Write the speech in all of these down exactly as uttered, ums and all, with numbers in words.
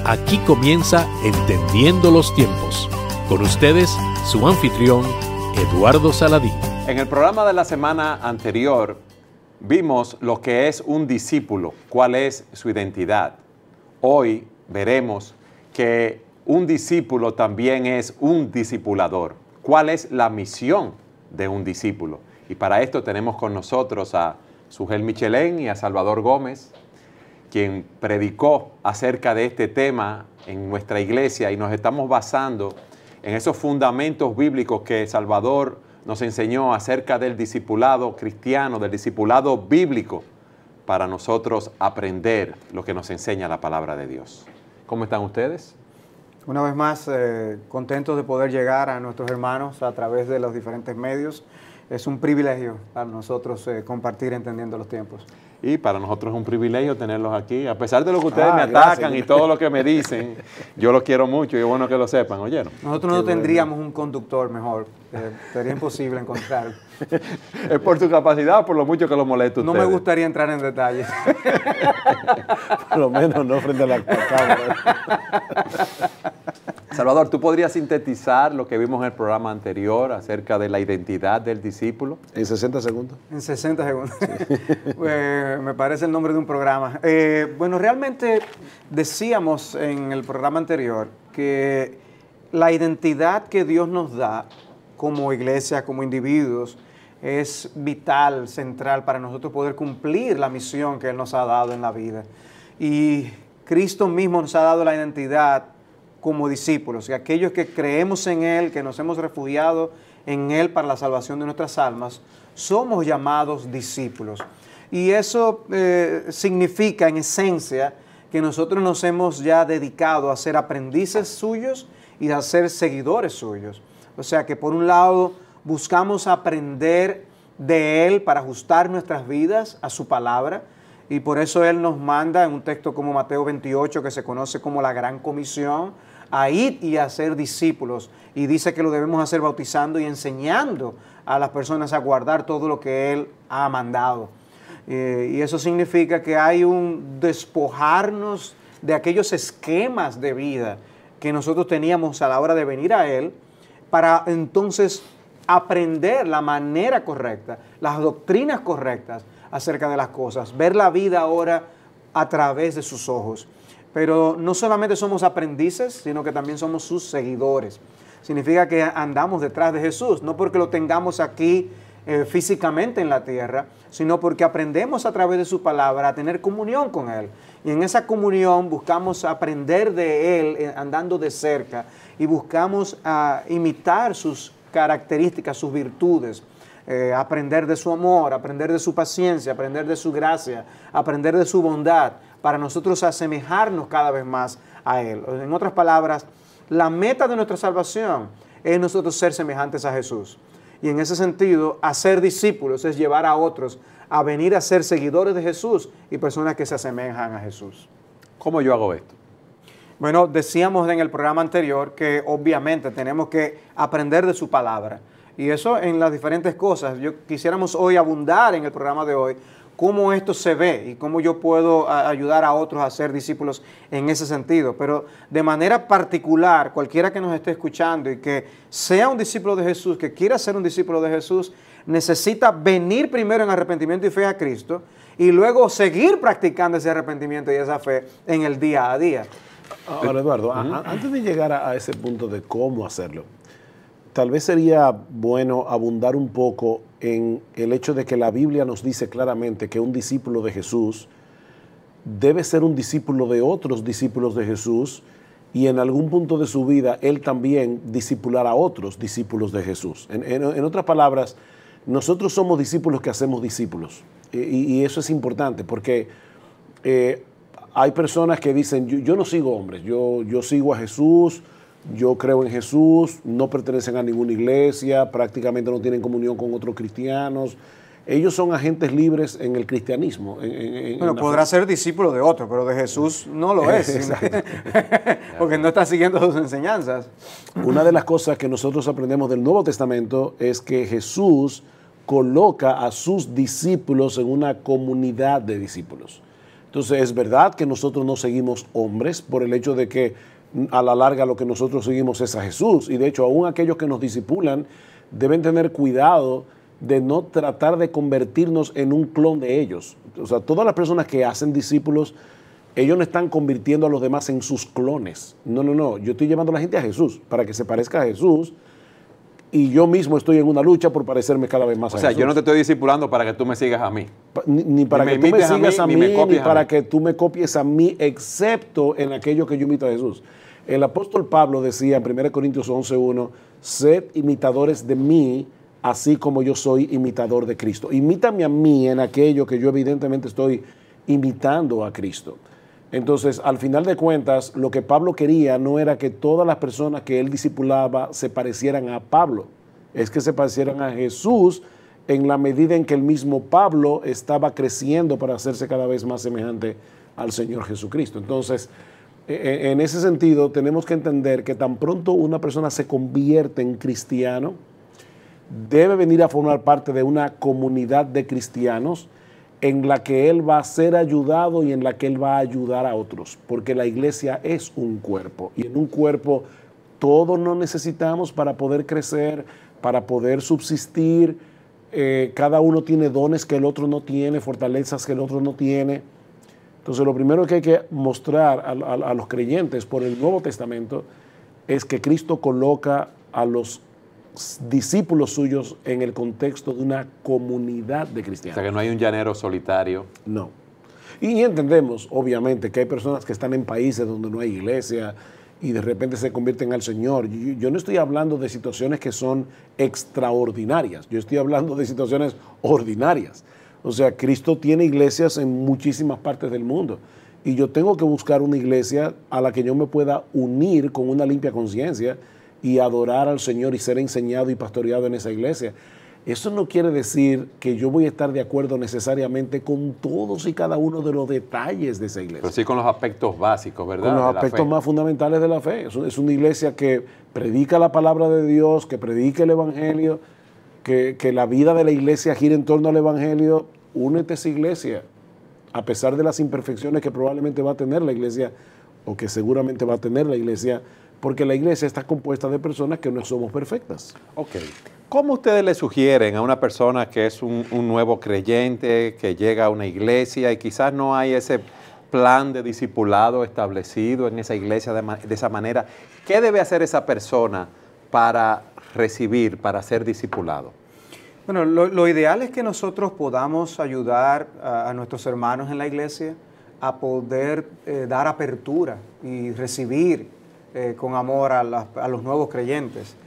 Aquí comienza Entendiendo los Tiempos. Con ustedes, su anfitrión, Eduardo Saladín. En el programa de la semana anterior, vimos lo que es un discípulo, cuál es su identidad. Hoy veremos que un discípulo también es un discipulador. ¿Cuál es la misión de un discípulo? Y para esto tenemos con nosotros a Sugel Michelén y a Salvador Gómez, quien predicó acerca de este tema en nuestra iglesia, y nos estamos basando en esos fundamentos bíblicos que Salvador nos enseñó acerca del discipulado cristiano, del discipulado bíblico, para nosotros aprender lo que nos enseña la palabra de Dios. ¿Cómo están ustedes? Una vez más, eh, contentos de poder llegar a nuestros hermanos a través de los diferentes medios. Es un privilegio para nosotros eh, compartir Entendiendo los Tiempos. Y para nosotros es un privilegio tenerlos aquí. A pesar de lo que ustedes ah, me atacan gracias. y todo lo que me dicen, yo los quiero mucho y es bueno que lo sepan, ¿oyeron? Nosotros no tendríamos un conductor mejor. Eh, sería imposible encontrar. ¿Es por su capacidad o por lo mucho que lo molesta a No ustedes? me gustaría entrar en detalles. Por lo menos no frente a la cámara. Salvador, ¿tú podrías sintetizar lo que vimos en el programa anterior acerca de la identidad del discípulo? En sesenta segundos. En sesenta segundos. Sí. eh, me parece el nombre de un programa. Eh, bueno, realmente decíamos en el programa anterior que la identidad que Dios nos da como iglesia, como individuos, es vital, central para nosotros poder cumplir la misión que Él nos ha dado en la vida. Y Cristo mismo nos ha dado la identidad como discípulos, y aquellos que creemos en Él, que nos hemos refugiado en Él para la salvación de nuestras almas, somos llamados discípulos. Y eso eh, significa en esencia que nosotros nos hemos ya dedicado a ser aprendices suyos y a ser seguidores suyos. O sea que por un lado buscamos aprender de Él para ajustar nuestras vidas a su palabra, y por eso Él nos manda en un texto como Mateo veintiocho, que se conoce como la Gran Comisión, a ir y a ser discípulos, y dice que lo debemos hacer bautizando y enseñando a las personas a guardar todo lo que Él ha mandado. Eh, y eso significa que hay un despojarnos de aquellos esquemas de vida que nosotros teníamos a la hora de venir a Él, para entonces aprender la manera correcta, las doctrinas correctas acerca de las cosas, ver la vida ahora a través de sus ojos. Pero no solamente somos aprendices, sino que también somos sus seguidores. Significa que andamos detrás de Jesús, no porque lo tengamos aquí eh, físicamente en la tierra, sino porque aprendemos a través de su palabra a tener comunión con Él. Y en esa comunión buscamos aprender de Él eh, andando de cerca, y buscamos uh, imitar sus características, sus virtudes. Eh, aprender de su amor, aprender de su paciencia, aprender de su gracia, aprender de su bondad, para nosotros asemejarnos cada vez más a Él. En otras palabras, la meta de nuestra salvación es nosotros ser semejantes a Jesús. Y en ese sentido, hacer discípulos es llevar a otros a venir a ser seguidores de Jesús y personas que se asemejan a Jesús. ¿Cómo yo hago esto? Bueno, decíamos en el programa anterior que obviamente tenemos que aprender de su palabra. Y eso en las diferentes cosas. Yo quisiéramos hoy abundar en el programa de hoy cómo esto se ve y cómo yo puedo a, ayudar a otros a ser discípulos en ese sentido. Pero de manera particular, cualquiera que nos esté escuchando y que sea un discípulo de Jesús, que quiera ser un discípulo de Jesús, necesita venir primero en arrepentimiento y fe a Cristo, y luego seguir practicando ese arrepentimiento y esa fe en el día a día. Ahora, Eduardo, uh-huh. a, a, antes de llegar a, a ese punto de cómo hacerlo, tal vez sería bueno abundar un poco en el hecho de que la Biblia nos dice claramente que un discípulo de Jesús debe ser un discípulo de otros discípulos de Jesús, y en algún punto de su vida él también discipular a otros discípulos de Jesús. En, en, en otras palabras, nosotros somos discípulos que hacemos discípulos, y, y eso es importante porque eh, hay personas que dicen, yo, yo no sigo hombres, yo, yo sigo a Jesús, yo creo en Jesús, no pertenecen a ninguna iglesia, prácticamente no tienen comunión con otros cristianos. Ellos son agentes libres en el cristianismo. En, en, bueno, en podrá la... ser discípulo de otro, pero de Jesús no lo es. Porque no está siguiendo sus enseñanzas. Una de las cosas que nosotros aprendemos del Nuevo Testamento es que Jesús coloca a sus discípulos en una comunidad de discípulos. Entonces es verdad que nosotros no seguimos hombres por el hecho de que a la larga lo que nosotros seguimos es a Jesús. Y de hecho aún aquellos que nos disipulan deben tener cuidado de no tratar de convertirnos en un clon de ellos. O sea, todas las personas que hacen discípulos, ellos no están convirtiendo a los demás en sus clones. No, no, no. Yo estoy llevando a la gente a Jesús para que se parezca a Jesús. Y yo mismo estoy en una lucha por parecerme cada vez más a Jesús. O sea, yo no te estoy discipulando para que tú me sigas a mí. Ni, ni para Ni que me tú me imites a sigas mí, a mí, ni me ni, copies a para mí. que tú me copies a mí, excepto en aquello que yo imito a Jesús. El apóstol Pablo decía en primera Corintios once uno, sed imitadores de mí, así como yo soy imitador de Cristo. Imítame a mí en aquello que yo evidentemente estoy imitando a Cristo. Entonces, al final de cuentas, lo que Pablo quería no era que todas las personas que él discipulaba se parecieran a Pablo, es que se parecieran a Jesús en la medida en que el mismo Pablo estaba creciendo para hacerse cada vez más semejante al Señor Jesucristo. Entonces, en ese sentido, tenemos que entender que tan pronto una persona se convierte en cristiano, debe venir a formar parte de una comunidad de cristianos en la que él va a ser ayudado y en la que él va a ayudar a otros, porque la iglesia es un cuerpo y en un cuerpo todos nos necesitamos para poder crecer, para poder subsistir. Eh, cada uno tiene dones que el otro no tiene, fortalezas que el otro no tiene. Entonces lo primero que hay que mostrar a, a, a los creyentes por el Nuevo Testamento es que Cristo coloca a los discípulos suyos en el contexto de una comunidad de cristianos. O sea, que no hay un llanero solitario. No. Y entendemos, obviamente, que hay personas que están en países donde no hay iglesia y de repente se convierten al Señor. Yo, yo no estoy hablando de situaciones que son extraordinarias, yo estoy hablando de situaciones ordinarias. O sea, Cristo tiene iglesias en muchísimas partes del mundo y yo tengo que buscar una iglesia a la que yo me pueda unir con una limpia conciencia y adorar al Señor y ser enseñado y pastoreado en esa iglesia. Eso no quiere decir que yo voy a estar de acuerdo necesariamente con todos y cada uno de los detalles de esa iglesia. Pero sí con los aspectos básicos, ¿verdad? Con los de la aspectos fe. más fundamentales de la fe. Es, es una iglesia que predica la palabra de Dios, que predica el Evangelio, que, que la vida de la iglesia gira en torno al Evangelio. Únete a esa iglesia, a pesar de las imperfecciones que probablemente va a tener la iglesia, o que seguramente va a tener la iglesia, porque la iglesia está compuesta de personas que no somos perfectas. Ok. ¿Cómo ustedes le sugieren a una persona que es un, un nuevo creyente, que llega a una iglesia y quizás no hay ese plan de discipulado establecido en esa iglesia de, de esa manera? ¿Qué debe hacer esa persona para recibir, para ser discipulado? Bueno, lo, lo ideal es que nosotros podamos ayudar a, a nuestros hermanos en la iglesia a poder eh, dar apertura y recibir eh, con amor a, la, a los nuevos creyentes.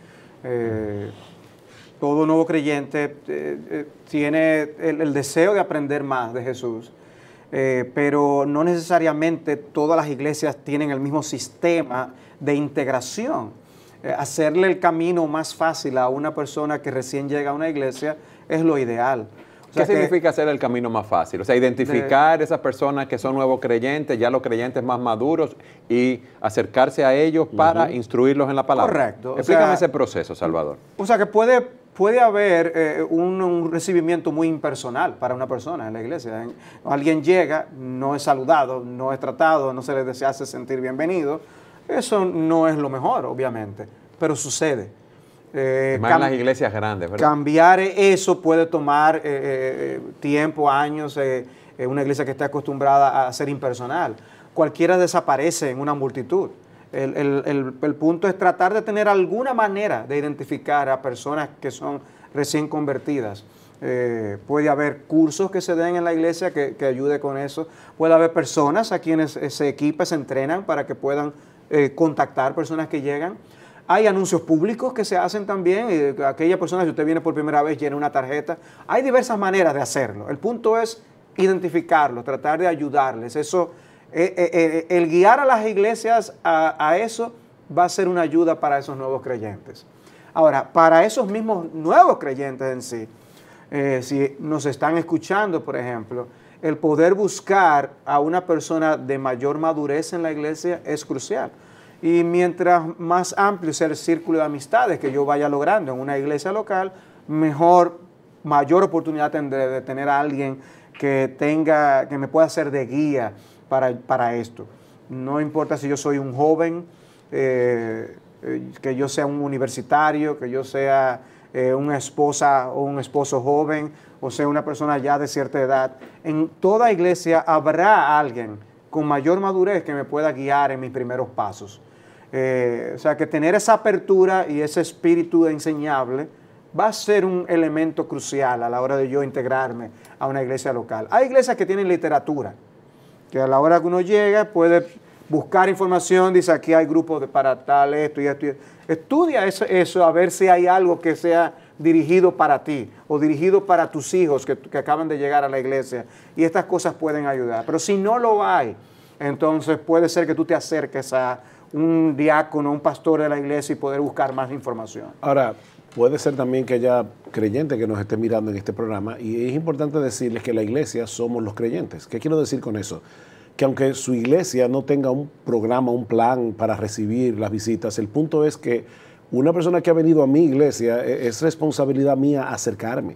Eh, todo nuevo creyente eh, eh, tiene el, el deseo de aprender más de Jesús, eh, pero no necesariamente todas las iglesias tienen el mismo sistema de integración. Eh, hacerle el camino más fácil a una persona que recién llega a una iglesia es lo ideal. O sea, ¿Qué significa hacer el camino más fácil? O sea, identificar de, esas personas que son nuevos creyentes, ya los creyentes más maduros, y acercarse a ellos para uh-huh. instruirlos en la palabra. Correcto. Explícame o sea, ese proceso, Salvador. O sea, que puede, puede haber eh, un, un recibimiento muy impersonal para una persona en la iglesia. Alguien llega, no es saludado, no es tratado, no se le hace sentir bienvenido. Eso no es lo mejor, obviamente, pero sucede. Eh, Más en las iglesias grandes, ¿verdad? Cambiar eso puede tomar eh, eh, tiempo, años, eh, eh, una iglesia que esté acostumbrada a ser impersonal. Cualquiera desaparece en una multitud. El, el, el, el punto es tratar de tener alguna manera de identificar a personas que son recién convertidas. Eh, puede haber cursos que se den en la iglesia que, que ayude con eso. Puede haber personas a quienes se equipan, se entrenan para que puedan eh, contactar personas que llegan. Hay anuncios públicos que se hacen también. Eh, aquella persona, si usted viene por primera vez, llena una tarjeta. Hay diversas maneras de hacerlo. El punto es identificarlos, tratar de ayudarles. Eso, eh, eh, el guiar a las iglesias a, a eso va a ser una ayuda para esos nuevos creyentes. Ahora, para esos mismos nuevos creyentes en sí, eh, si nos están escuchando, por ejemplo, el poder buscar a una persona de mayor madurez en la iglesia es crucial. Y mientras más amplio sea el círculo de amistades que yo vaya logrando en una iglesia local, mejor, mayor oportunidad tendré de tener a alguien que tenga, que me pueda ser de guía para, para esto. No importa si yo soy un joven, eh, eh, que yo sea un universitario, que yo sea eh, una esposa o un esposo joven, o sea una persona ya de cierta edad. En toda iglesia habrá alguien con mayor madurez que me pueda guiar en mis primeros pasos. Eh, o sea que tener esa apertura y ese espíritu enseñable va a ser un elemento crucial a la hora de yo integrarme a una iglesia local. Hay iglesias que tienen literatura, que a la hora que uno llega puede buscar información, dice aquí hay grupos de para tal, esto y esto. Y esto. Estudia eso, eso, a ver si hay algo que sea dirigido para ti o dirigido para tus hijos que, que acaban de llegar a la iglesia, y estas cosas pueden ayudar. Pero si no lo hay, entonces puede ser que tú te acerques a un diácono, un pastor de la iglesia y poder buscar más información. Ahora, puede ser también que haya creyentes que nos estén mirando en este programa, y es importante decirles que la iglesia somos los creyentes. ¿Qué quiero decir con eso? Que aunque su iglesia no tenga un programa, un plan para recibir las visitas, el punto es que una persona que ha venido a mi iglesia, es responsabilidad mía acercarme.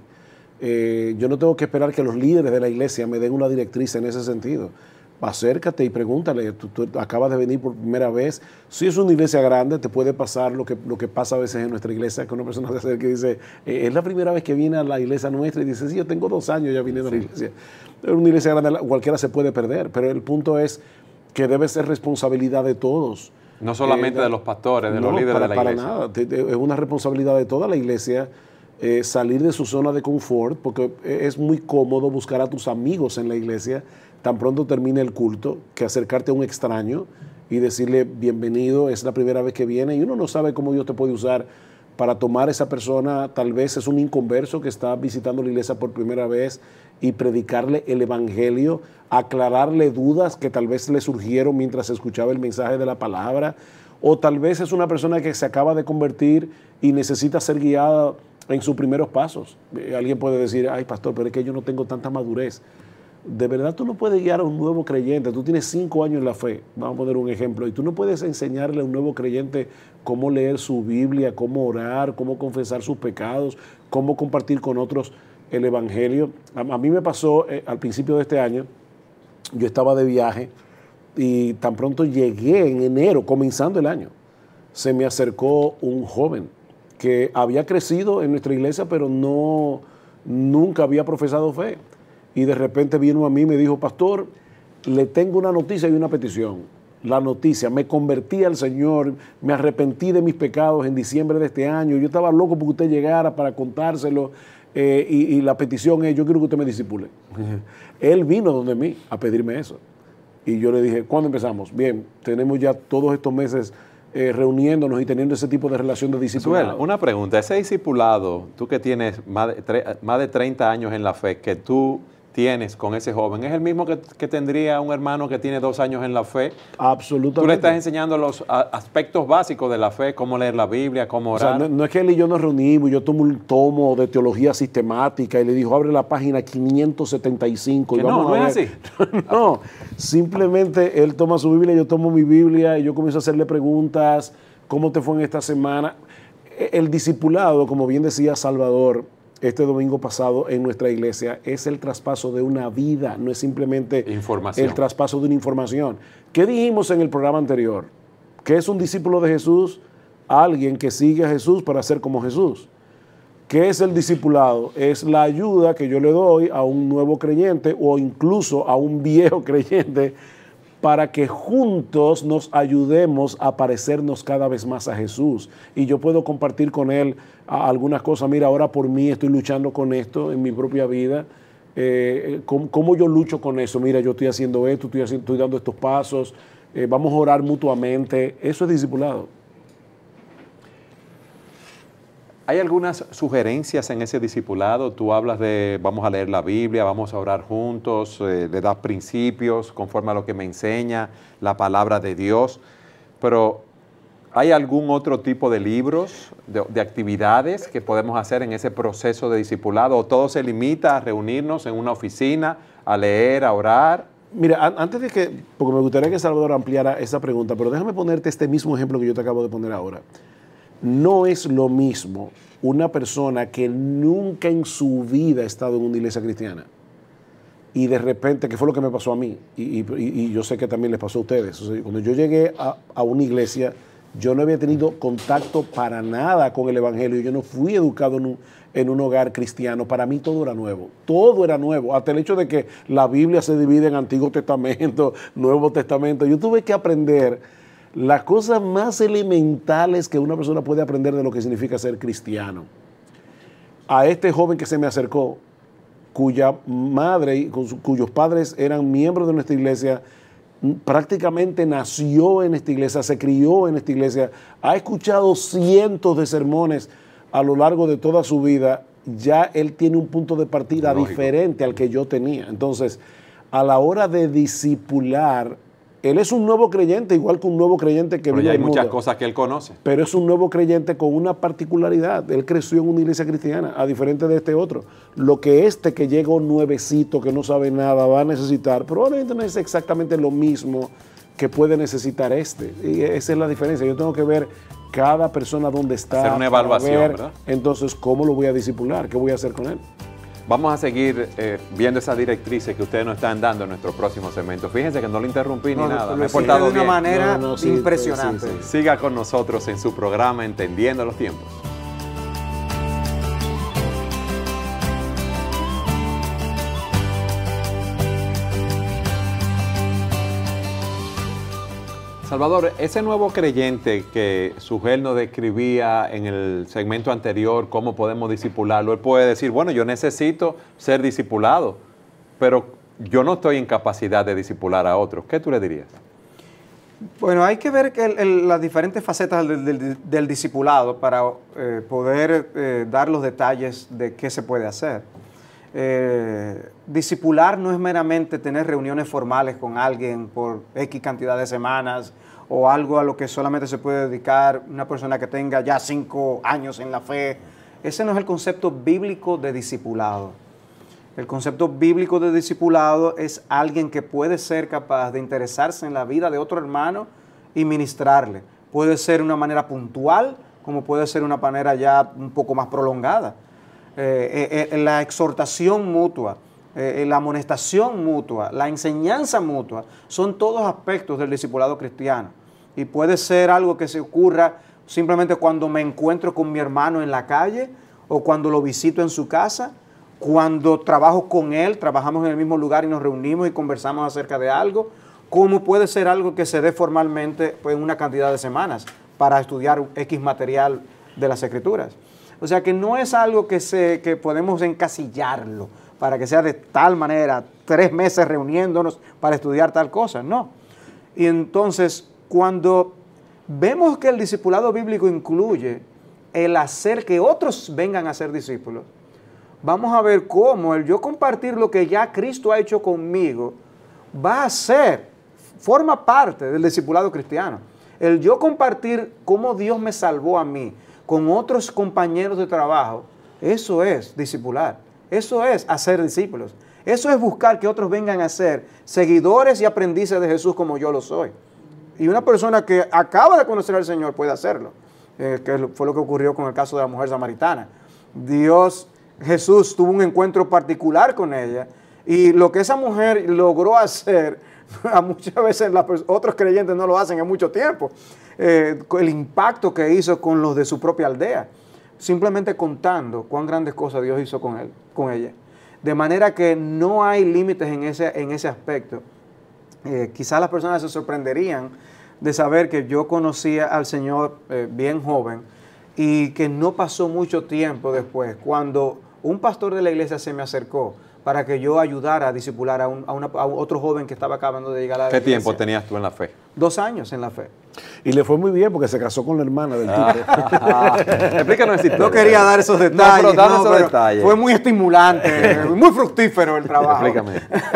Eh, yo no tengo que esperar que los líderes de la iglesia me den una directriz en ese sentido. Acércate y pregúntale, tú, tú acabas de venir por primera vez. Si es una iglesia grande, te puede pasar lo que, lo que pasa a veces en nuestra iglesia, que una persona se acerca y dice, eh, es la primera vez que viene a la iglesia nuestra, y dice, sí, yo tengo dos años ya viniendo sí. a la iglesia. En una iglesia grande cualquiera se puede perder, pero el punto es que debe ser responsabilidad de todos. No solamente eh, de los pastores, de no, los líderes para, de la para iglesia. Nada, es una responsabilidad de toda la iglesia eh, salir de su zona de confort, porque es muy cómodo buscar a tus amigos en la iglesia tan pronto termine el culto, que acercarte a un extraño y decirle bienvenido, es la primera vez que viene, y uno no sabe cómo Dios te puede usar para tomar a esa persona. Tal vez es un inconverso que está visitando la iglesia por primera vez, y predicarle el evangelio, aclararle dudas que tal vez le surgieron mientras escuchaba el mensaje de la palabra, o tal vez es una persona que se acaba de convertir y necesita ser guiada en sus primeros pasos. Eh, alguien puede decir, ay pastor, pero es que yo no tengo tanta madurez. De verdad tú no puedes guiar a un nuevo creyente. Tú tienes cinco años en la fe, vamos a poner un ejemplo, y tú no puedes enseñarle a un nuevo creyente cómo leer su Biblia, cómo orar, cómo confesar sus pecados, cómo compartir con otros el evangelio. A, a mí me pasó eh, al principio de este año, yo estaba de viaje y tan pronto llegué en enero, comenzando el año, se me acercó un joven que había crecido en nuestra iglesia, pero no, nunca había profesado fe. Y de repente vino a mí y me dijo, pastor, le tengo una noticia y una petición. La noticia, me convertí al Señor, me arrepentí de mis pecados en diciembre de este año, yo estaba loco porque usted llegara para contárselo, eh, y, y la petición es, yo quiero que usted me discipule. Él vino donde mí a pedirme eso. Y yo le dije, ¿cuándo empezamos? Bien, tenemos ya todos estos meses eh, reuniéndonos y teniendo ese tipo de relación de discipulado. Bueno, una pregunta, ese discipulado, tú que tienes más de, más de treinta años en la fe, que tú tienes con ese joven, ¿es el mismo que, que tendría un hermano que tiene dos años en la fe? Absolutamente. Tú le estás enseñando los a, aspectos básicos de la fe, cómo leer la Biblia, cómo orar. O sea, no, no es que él y yo nos reunimos, yo tomo un tomo de teología sistemática y le dijo, abre la página quinientos setenta y cinco. Que y vamos no, no a es ver. así. No, simplemente él toma su Biblia, yo tomo mi Biblia y yo comienzo a hacerle preguntas, ¿cómo te fue en esta semana? El discipulado, como bien decía Salvador, este domingo pasado en nuestra iglesia, es el traspaso de una vida, no es simplemente información. El traspaso de una información. ¿Qué dijimos en el programa anterior? ¿Qué es un discípulo de Jesús? Alguien que sigue a Jesús para ser como Jesús. ¿Qué es el discipulado? Es la ayuda que yo le doy a un nuevo creyente o incluso a un viejo creyente para que juntos nos ayudemos a parecernos cada vez más a Jesús. Y yo puedo compartir con él algunas cosas. Mira, ahora por mí estoy luchando con esto en mi propia vida. Eh, ¿cómo, ¿Cómo yo lucho con eso? Mira, yo estoy haciendo esto, estoy, haciendo, estoy dando estos pasos. Eh, vamos a orar mutuamente. Eso es discipulado. ¿Hay algunas sugerencias en ese discipulado? Tú hablas de, vamos a leer la Biblia, vamos a orar juntos, eh, le das principios conforme a lo que me enseña la palabra de Dios, pero ¿hay algún otro tipo de libros, de, de actividades que podemos hacer en ese proceso de discipulado? ¿O todo se limita a reunirnos en una oficina, a leer, a orar? Mira, antes de que, porque me gustaría que Salvador ampliara esa pregunta, pero déjame ponerte este mismo ejemplo que yo te acabo de poner ahora. No es lo mismo una persona que nunca en su vida ha estado en una iglesia cristiana y de repente, ¿qué fue lo que me pasó a mí? Y, y, y yo sé que también les pasó a ustedes. O sea, cuando yo llegué a, a una iglesia, yo no había tenido contacto para nada con el Evangelio. Yo no fui educado en un, en un hogar cristiano. Para mí todo era nuevo. Todo era nuevo. Hasta el hecho de que la Biblia se divide en Antiguo Testamento, Nuevo Testamento. Yo tuve que aprender las cosas más elementales que una persona puede aprender de lo que significa ser cristiano. A este joven que se me acercó, cuya madre y cuyos padres eran miembros de nuestra iglesia, prácticamente nació en esta iglesia, se crió en esta iglesia, ha escuchado cientos de sermones a lo largo de toda su vida, ya él tiene un punto de partida Lógico. diferente al que yo tenía. Entonces, a la hora de discipular, él es un nuevo creyente, igual que un nuevo creyente que Pero vive ya hay al muchas mundo. cosas que él conoce. Pero es un nuevo creyente con una particularidad. Él creció en una iglesia cristiana, a diferente de este otro. Lo que este que llegó nuevecito, que no sabe nada, va a necesitar, probablemente no es exactamente lo mismo que puede necesitar este. Y esa es la diferencia. Yo tengo que ver cada persona dónde está. Hacer una evaluación, ver, ¿verdad? Entonces, ¿cómo lo voy a discipular? ¿Qué voy a hacer con él? Vamos a seguir eh, viendo esas directrices que ustedes nos están dando en nuestro próximo segmento. Fíjense que no le interrumpí no, ni nada. Lo Me he explica portado de una bien. manera No, no, sí, impresionante. sí, sí. Siga con nosotros en su programa Entendiendo los Tiempos. Salvador, ese nuevo creyente que Sugel nos describía en el segmento anterior, cómo podemos discipularlo, él puede decir, bueno, yo necesito ser discipulado, pero yo no estoy en capacidad de discipular a otros. ¿Qué tú le dirías? Bueno, hay que ver que el, el, las diferentes facetas del, del, del discipulado para eh, poder eh, dar los detalles de qué se puede hacer. Eh, discipular no es meramente tener reuniones formales con alguien por X cantidad de semanas o algo a lo que solamente se puede dedicar una persona que tenga ya cinco años en la fe. Ese no es el concepto bíblico de discipulado. El concepto bíblico de discipulado es alguien que puede ser capaz de interesarse en la vida de otro hermano y ministrarle. Puede ser de una manera puntual, como puede ser de una manera ya un poco más prolongada. Eh, eh, la exhortación mutua, eh, la amonestación mutua, la enseñanza mutua, son todos aspectos del discipulado cristiano. Y puede ser algo que se ocurra simplemente cuando me encuentro con mi hermano en la calle o cuando lo visito en su casa, cuando trabajo con él, trabajamos en el mismo lugar y nos reunimos y conversamos acerca de algo, como puede ser algo que se dé formalmente pues, en una cantidad de semanas para estudiar X material de las Escrituras. O sea que no es algo que, se, que podemos encasillarlo para que sea de tal manera, tres meses reuniéndonos para estudiar tal cosa, no. Y entonces, cuando vemos que el discipulado bíblico incluye el hacer que otros vengan a ser discípulos, vamos a ver cómo el yo compartir lo que ya Cristo ha hecho conmigo va a ser, forma parte del discipulado cristiano. El yo compartir cómo Dios me salvó a mí con otros compañeros de trabajo, eso es discipular, eso es hacer discípulos, eso es buscar que otros vengan a ser seguidores y aprendices de Jesús como yo lo soy. Y una persona que acaba de conocer al Señor puede hacerlo, eh, que fue lo que ocurrió con el caso de la mujer samaritana. Dios, Jesús tuvo un encuentro particular con ella y lo que esa mujer logró hacer, a muchas veces las, otros creyentes no lo hacen en mucho tiempo, eh, el impacto que hizo con los de su propia aldea, simplemente contando cuán grandes cosas Dios hizo con él, con ella. De manera que no hay límites en ese, en ese aspecto. Eh, quizás las personas se sorprenderían de saber que yo conocía al Señor eh, bien joven y que no pasó mucho tiempo después, cuando un pastor de la iglesia se me acercó para que yo ayudara a discipular a, un, a, una, a otro joven que estaba acabando de llegar a la ¿Qué iglesia. tiempo tenías tú en la fe? Dos años en la fe. Y le fue muy bien porque se casó con la hermana del tipo. Ah, explícanos esa historia. No quería dar esos detalles. No, pero dame no, esos pero detalles. Fue muy estimulante, muy fructífero el trabajo. Explícame.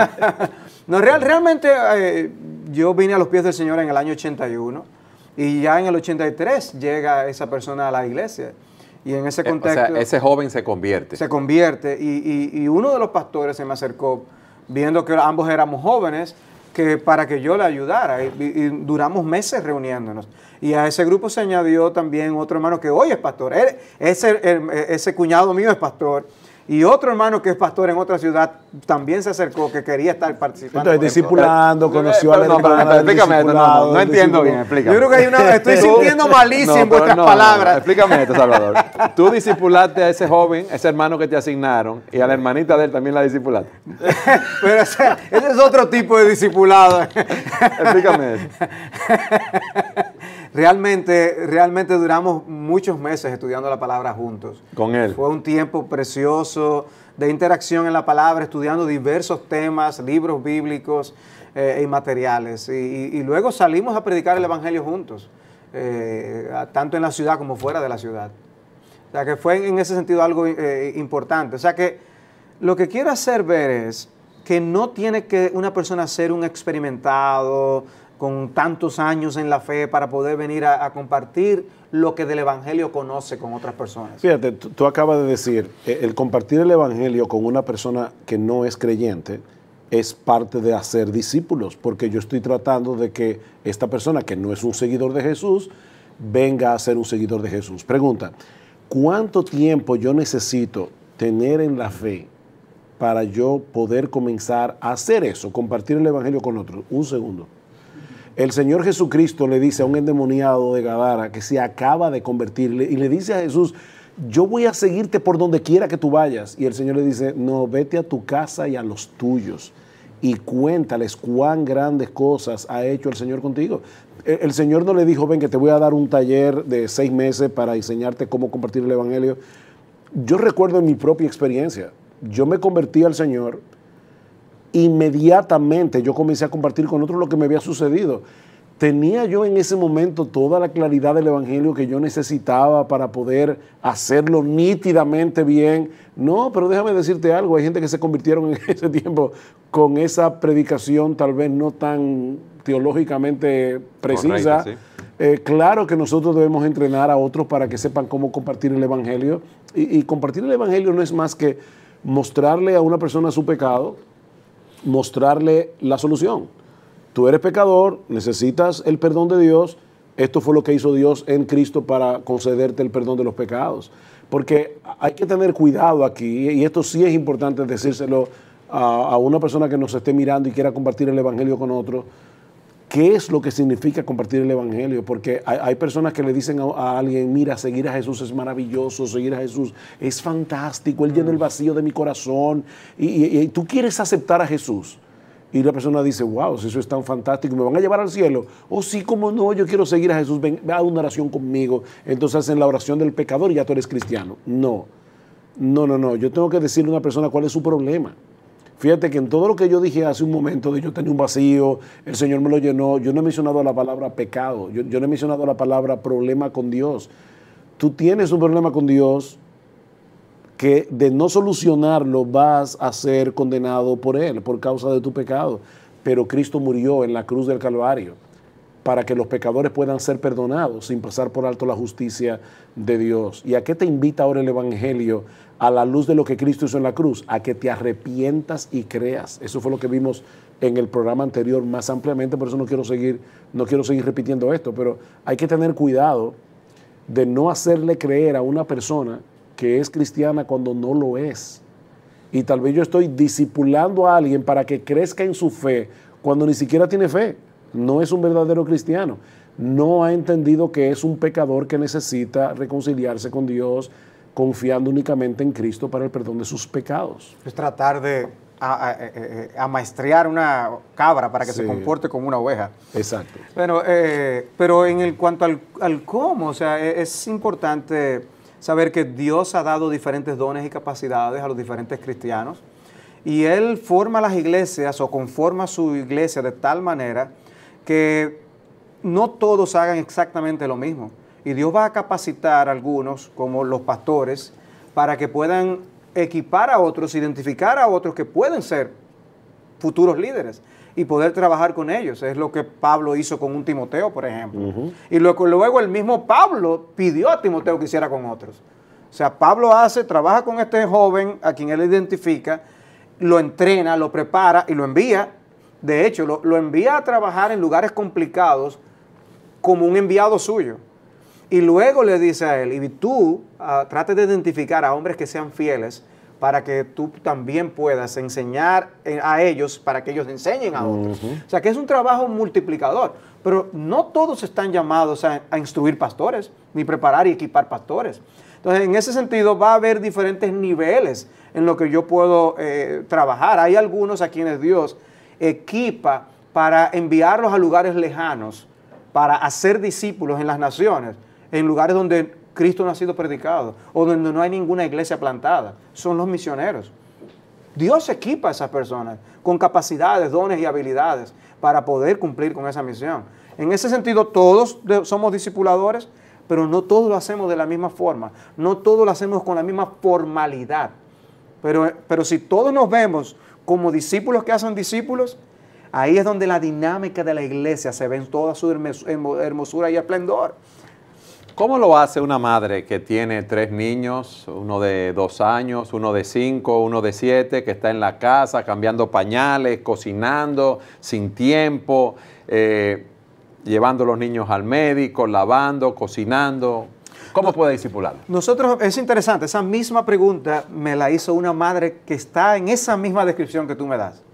No, real, realmente eh, yo vine a los pies del Señor en el año ochenta y uno y ya en el ochenta y tres llega esa persona a la iglesia. Y en ese contexto... O sea, ese joven se convierte. Se convierte. Y, y, y uno de los pastores se me acercó, viendo que ambos éramos jóvenes, que para que yo le ayudara. Y, y duramos meses reuniéndonos. Y a ese grupo se añadió también otro hermano que hoy es pastor. Él, ese, el, ese cuñado mío es pastor. Y otro hermano que es pastor en otra ciudad también se acercó, que quería estar participando. Entonces, discipulando, conoció a la no, hermana. no, explícame esto, no, no, no entiendo bien, explícame. Yo creo que hay una, estoy sintiendo malicia No, en pero vuestras no, palabras. no, explícame esto, Salvador. Tú discipulaste a ese joven, ese hermano que te asignaron, y a la hermanita de él también la discipulaste. Pero ese, ese es otro tipo de discipulado. Explícame eso. Realmente, realmente duramos muchos meses estudiando la palabra juntos. Con él. Fue un tiempo precioso de interacción en la palabra, estudiando diversos temas, libros bíblicos eh, y materiales. Y, y, y luego salimos a predicar el Evangelio juntos, eh, tanto en la ciudad como fuera de la ciudad. O sea que fue en ese sentido algo eh, importante. O sea que lo que quiero hacer ver es que no tiene que una persona ser un experimentado, con tantos años en la fe para poder venir a, a compartir lo que del Evangelio conoce con otras personas. Fíjate, tú, tú acabas de decir, eh, el compartir el Evangelio con una persona que no es creyente es parte de hacer discípulos, porque yo estoy tratando de que esta persona que no es un seguidor de Jesús venga a ser un seguidor de Jesús. Pregunta, ¿cuánto tiempo yo necesito tener en la fe para yo poder comenzar a hacer eso, compartir el Evangelio con otros? Un segundo. El Señor Jesucristo le dice a un endemoniado de Gadara que se acaba de convertirle y le dice a Jesús, yo voy a seguirte por donde quiera que tú vayas. Y el Señor le dice, no, vete a tu casa y a los tuyos y cuéntales cuán grandes cosas ha hecho el Señor contigo. El, el Señor no le dijo, ven que te voy a dar un taller de seis meses para enseñarte cómo compartir el Evangelio. Yo recuerdo en mi propia experiencia, yo me convertí al Señor. Inmediatamente yo comencé a compartir con otros lo que me había sucedido. ¿Tenía yo en ese momento toda la claridad del Evangelio que yo necesitaba para poder hacerlo nítidamente bien? No, pero déjame decirte algo, hay gente que se convirtieron en ese tiempo con esa predicación tal vez no tan teológicamente precisa. Correcto, sí. eh, claro que nosotros debemos entrenar a otros para que sepan cómo compartir el Evangelio. Y, y compartir el Evangelio no es más que mostrarle a una persona su pecado, mostrarle la solución. Tú eres pecador, necesitas el perdón de Dios. Esto fue lo que hizo Dios en Cristo para concederte el perdón de los pecados. Porque hay que tener cuidado aquí, y esto sí es importante decírselo a, a una persona que nos esté mirando y quiera compartir el Evangelio con otro. ¿Qué es lo que significa compartir el Evangelio? Porque hay, hay personas que le dicen a, a alguien, mira, seguir a Jesús es maravilloso, seguir a Jesús es fantástico, Él llena el vacío de mi corazón, y, y, y tú quieres aceptar a Jesús. Y la persona dice, wow, si eso es tan fantástico, ¿me van a llevar al cielo? O oh, sí, como no, yo quiero seguir a Jesús, ven, haz una oración conmigo. Entonces hacen la oración del pecador y ya tú eres cristiano. No, no, no, no, yo tengo que decirle a una persona cuál es su problema. Fíjate que en todo lo que yo dije hace un momento de yo tenía un vacío, el Señor me lo llenó, yo no he mencionado la palabra pecado, yo, yo no he mencionado la palabra problema con Dios. Tú tienes un problema con Dios que de no solucionarlo vas a ser condenado por Él, por causa de tu pecado. Pero Cristo murió en la cruz del Calvario para que los pecadores puedan ser perdonados sin pasar por alto la justicia de Dios. ¿Y a qué te invita ahora el Evangelio? A la luz de lo que Cristo hizo en la cruz, a que te arrepientas y creas. Eso fue lo que vimos en el programa anterior más ampliamente, por eso no quiero seguir, no quiero seguir repitiendo esto, pero hay que tener cuidado de no hacerle creer a una persona que es cristiana cuando no lo es. Y tal vez yo estoy discipulando a alguien para que crezca en su fe cuando ni siquiera tiene fe. No es un verdadero cristiano. No ha entendido que es un pecador que necesita reconciliarse con Dios, confiando únicamente en Cristo para el perdón de sus pecados. Es tratar de a, a, a, amaestrear una cabra para que sí. se comporte como una oveja. Exacto. Bueno, eh, pero en el cuanto al, al cómo, o sea, es importante saber que Dios ha dado diferentes dones y capacidades a los diferentes cristianos, y Él forma las iglesias o conforma su iglesia de tal manera que no todos hagan exactamente lo mismo. Y Dios va a capacitar a algunos, como los pastores, para que puedan equipar a otros, identificar a otros que pueden ser futuros líderes y poder trabajar con ellos. Es lo que Pablo hizo con un Timoteo, por ejemplo. Uh-huh. Y luego, luego el mismo Pablo pidió a Timoteo que hiciera con otros. O sea, Pablo hace, trabaja con este joven a quien él identifica, lo entrena, lo prepara y lo envía. De hecho, lo, lo envía a trabajar en lugares complicados como un enviado suyo. Y luego le dice a él, y tú uh, trate de identificar a hombres que sean fieles para que tú también puedas enseñar a ellos, para que ellos enseñen a otros. Uh-huh. O sea, que es un trabajo multiplicador, pero no todos están llamados a, a instruir pastores, ni preparar y equipar pastores. Entonces, en ese sentido, va a haber diferentes niveles en lo que yo puedo eh, trabajar. Hay algunos a quienes Dios equipa para enviarlos a lugares lejanos, para hacer discípulos en las naciones, en lugares donde Cristo no ha sido predicado o donde no hay ninguna iglesia plantada. Son los misioneros. Dios equipa a esas personas con capacidades, dones y habilidades para poder cumplir con esa misión. En ese sentido, todos somos discipuladores, pero no todos lo hacemos de la misma forma. No todos lo hacemos con la misma formalidad. Pero, pero si todos nos vemos como discípulos que hacen discípulos, ahí es donde la dinámica de la iglesia se ve en toda su hermosura y esplendor. ¿Cómo lo hace una madre que tiene tres niños, uno de dos años, uno de cinco, uno de siete, que está en la casa cambiando pañales, cocinando, sin tiempo, eh, llevando a los niños al médico, lavando, cocinando? ¿Cómo puede discipularlo? Nosotros, es interesante, esa misma pregunta me la hizo una madre que está en esa misma descripción que tú me das.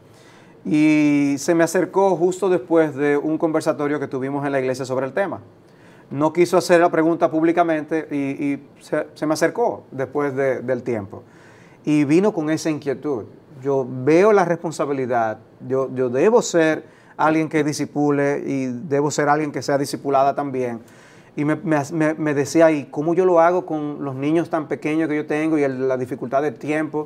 Y se me acercó justo después de un conversatorio que tuvimos en la iglesia sobre el tema. No quiso hacer la pregunta públicamente y, y se, se me acercó después de, del tiempo. Y vino con esa inquietud. Yo veo la responsabilidad, yo, yo debo ser alguien que discipule y debo ser alguien que sea discipulada también. Y me, me, me decía, ¿y cómo yo lo hago con los niños tan pequeños que yo tengo y el, la dificultad del tiempo?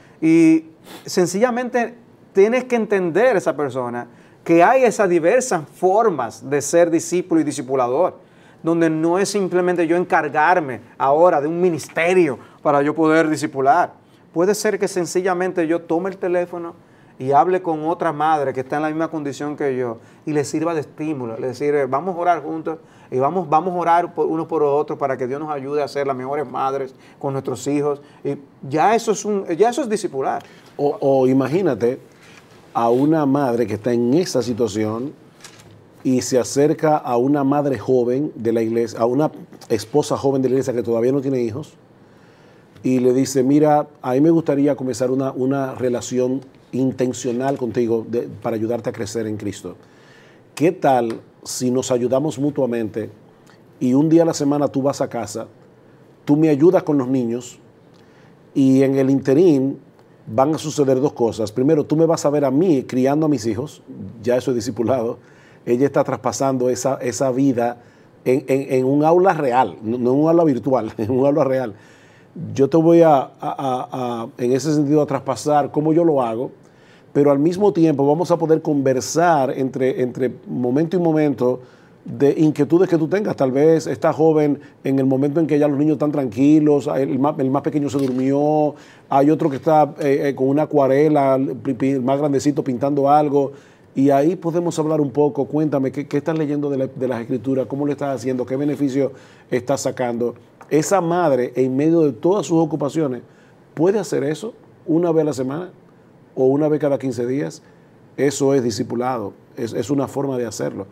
Y sencillamente tienes que entender esa persona que hay esas diversas formas de ser discípulo y discipulador, donde no es simplemente yo encargarme ahora de un ministerio para yo poder discipular. Puede ser que sencillamente yo tome el teléfono y hable con otra madre que está en la misma condición que yo y le sirva de estímulo, le decir, vamos a orar juntos y vamos, vamos a orar por unos por otros para que Dios nos ayude a ser las mejores madres con nuestros hijos. Y ya eso es, un, ya eso es discipular. O, o imagínate a una madre que está en esa situación y se acerca a una madre joven de la iglesia, a una esposa joven de la iglesia que todavía no tiene hijos, y le dice, mira, a mí me gustaría comenzar una, una relación intencional contigo de, para ayudarte a crecer en Cristo. ¿Qué tal si nos ayudamos mutuamente y un día a la semana tú vas a casa, tú me ayudas con los niños y en el interín van a suceder dos cosas? Primero, tú me vas a ver a mí criando a mis hijos, ya eso es discipulado. Ella está traspasando esa, esa vida en, en, en un aula real, no en un aula virtual, en un aula real. Yo te voy a, a, a, a, en ese sentido, a traspasar cómo yo lo hago, pero al mismo tiempo vamos a poder conversar entre, entre momento y momento de inquietudes que tú tengas. Tal vez esta joven, en el momento en que ya los niños están tranquilos, el más, el más pequeño se durmió, hay otro que está eh, eh, con una acuarela, el más grandecito pintando algo. Y ahí podemos hablar un poco. Cuéntame, ¿qué, qué estás leyendo de, la, de las escrituras? ¿Cómo lo estás haciendo? ¿Qué beneficio estás sacando? Esa madre, en medio de todas sus ocupaciones, ¿puede hacer eso una vez a la semana o una vez cada quince días? Eso es discipulado, es, es una forma de hacerlo.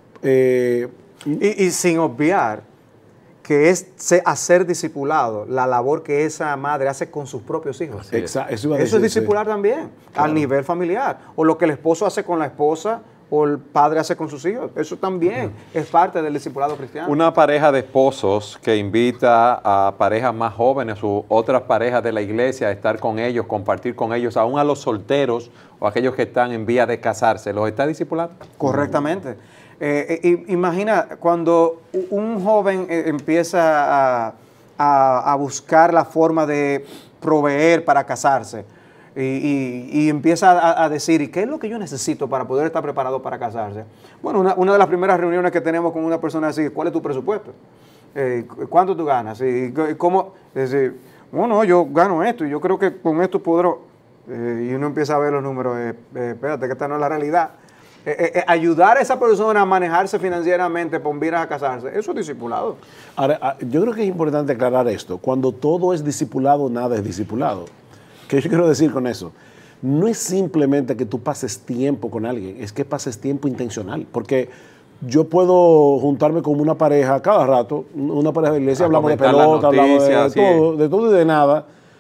Eh, y, y sin obviar que es hacer discipulado la labor que esa madre hace con sus propios hijos. Exacto, eso, eso es discipular sí. también, claro. Al nivel familiar. O lo que el esposo hace con la esposa o el padre hace con sus hijos. Eso también uh-huh. es parte del discipulado cristiano. Una pareja de esposos que invita a parejas más jóvenes u otras parejas de la iglesia a estar con ellos, compartir con ellos, aún a los solteros o aquellos que están en vía de casarse, ¿los está discipulando? Correctamente. Uh-huh. Eh, imagina cuando un joven eh, empieza a, a, a buscar la forma de proveer para casarse y, y, y empieza a, a decir, ¿y qué es lo que yo necesito para poder estar preparado para casarse? Bueno, una, una de las primeras reuniones que tenemos con una persona así, ¿cuál es tu presupuesto? Eh, ¿Cuánto tú ganas? ¿Y cómo? Es decir, bueno, yo gano esto y yo creo que con esto podré... Eh, y uno empieza a ver los números, eh, eh, espérate que esta no es la realidad. Eh, eh, ayudar a esa persona a manejarse financieramente por miras a casarse, eso es discipulado. Ahora, yo creo que es importante aclarar esto. Cuando todo es discipulado, nada es discipulado. ¿Qué yo quiero decir con eso? No es simplemente que tú pases tiempo con alguien, es que pases tiempo intencional. Porque yo puedo juntarme con una pareja cada rato, una pareja de iglesia, hablamos de pelota, hablamos de todo, de todo y de nada.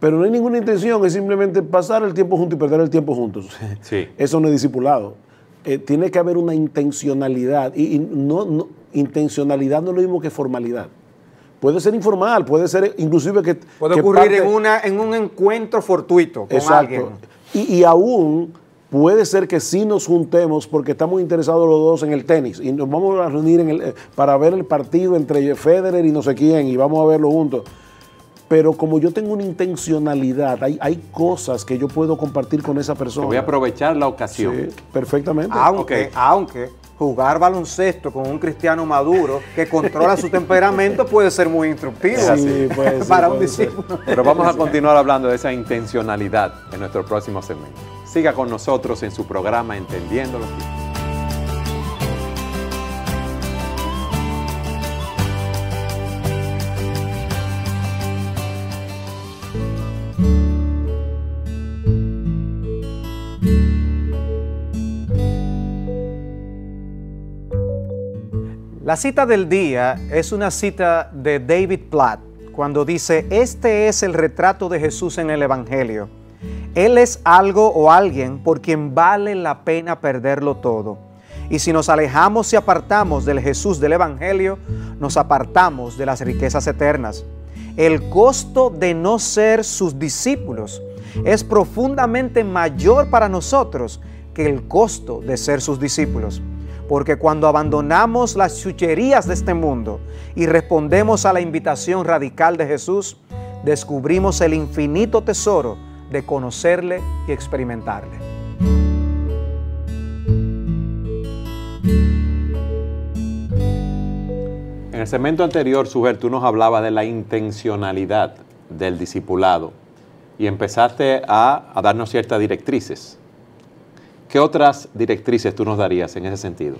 pero no hay ninguna intención, es simplemente pasar el tiempo juntos y perder el tiempo juntos. Sí. Eso no es discipulado. Eh, tiene que haber una intencionalidad, y, y no, no, intencionalidad no es lo mismo que formalidad. Puede ser informal, puede ser inclusive que... Puede que ocurrir parte, en, una, en un encuentro fortuito con exacto, alguien. Y, y aún puede ser que sí nos juntemos porque estamos interesados los dos en el tenis y nos vamos a reunir en el, para ver el partido entre Federer y no sé quién y vamos a verlo juntos. Pero como yo tengo una intencionalidad, hay, hay cosas que yo puedo compartir con esa persona. Voy a aprovechar la ocasión. Sí, perfectamente. Aunque, Okay. aunque jugar baloncesto con un cristiano maduro que controla su temperamento puede ser muy instructivo Sí, puede ser, para un puede ser. discípulo. Pero vamos a continuar hablando de esa intencionalidad en nuestro próximo segmento. Siga con nosotros en su programa Entendiendo los Tiempos. La cita del día es una cita de David Platt, cuando dice: este es el retrato de Jesús en el Evangelio. Él es algo o alguien por quien vale la pena perderlo todo. Y si nos alejamos y apartamos del Jesús del Evangelio, nos apartamos de las riquezas eternas. El costo de no ser sus discípulos es profundamente mayor para nosotros que el costo de ser sus discípulos. Porque cuando abandonamos las chucherías de este mundo y respondemos a la invitación radical de Jesús, descubrimos el infinito tesoro de conocerle y experimentarle. En el segmento anterior, Suger, tú nos hablabas de la intencionalidad del discipulado y empezaste a, a darnos ciertas directrices. ¿Qué otras directrices tú nos darías en ese sentido?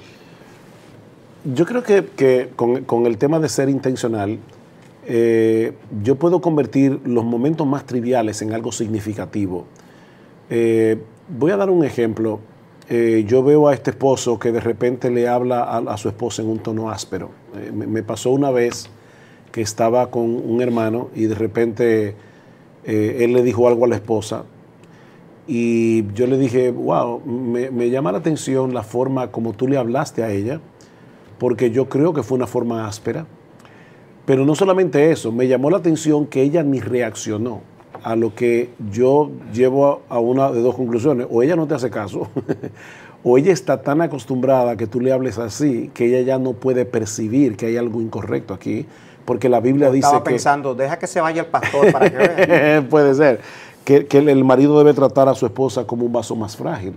Yo creo que, que con, con el tema de ser intencional, eh, yo puedo convertir los momentos más triviales en algo significativo. Eh, voy a dar un ejemplo. Eh, yo veo a este esposo que de repente le habla a, a su esposa en un tono áspero. Eh, me, me pasó una vez que estaba con un hermano y de repente eh, él le dijo algo a la esposa. Y yo le dije, wow, me, me llama la atención la forma como tú le hablaste a ella, porque yo creo que fue una forma áspera. Pero no solamente eso, me llamó la atención que ella ni reaccionó, a lo que yo llevo a una de dos conclusiones: o ella no te hace caso, o ella está tan acostumbrada a que tú le hables así, que ella ya no puede percibir que hay algo incorrecto aquí, porque la Biblia dice que... Estaba pensando, deja que se vaya el pastor para que vea. Puede ser. Que, que el marido debe tratar a su esposa como un vaso más frágil.